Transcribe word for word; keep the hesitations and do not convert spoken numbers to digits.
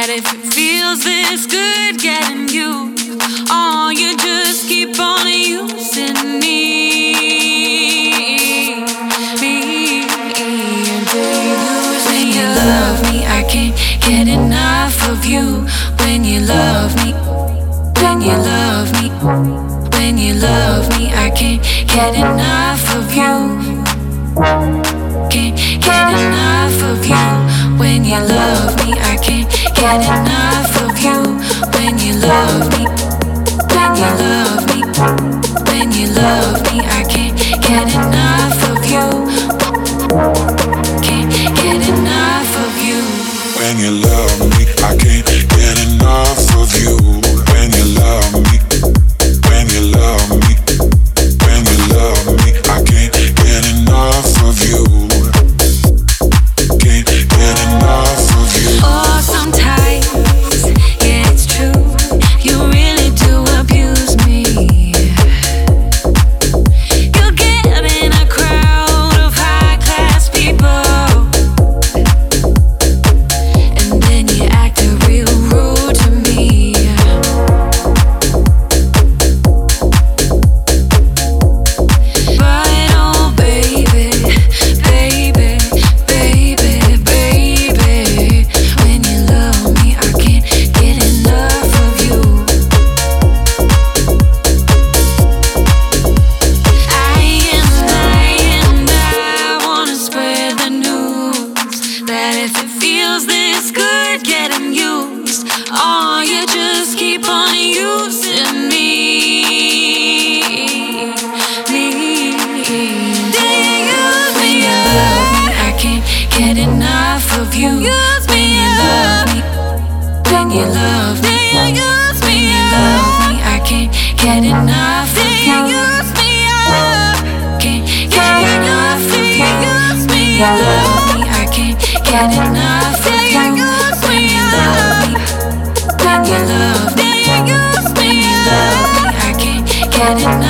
That if it feels this good getting you, oh, you just keep on using me, me. And when you love me, I can't get enough of you. When you love me, when you love me, when you love me, I can't get enough of you. Can't get enough of you. When you love me, I can't get enough of you. When you love me, when you love me, when you love me, I can't get enough of you. Can't get enough of you. When you love me, I can't get enough of you. When you love me, when you love me, when you love me, I can't get enough of you. Can't get enough of you. Oh, sometimes, yeah, it's true. You really do abuse me. You get in a crowd of high-class people, and then you act real rude to me. But oh, baby, baby, baby, baby, when you love me, I can't get enough of you. I and I and I wanna spread the news that if it feels this good getting used, oh, you just keep on using me, me. Do you use me? When you love me, I can't get enough of you. When you love me, when you love me, when you love me, I can't get enough of you. Can't get enough of you. When you love me, I can't get enough of you. When you love me, when you love me, when you love me, I can't get enough.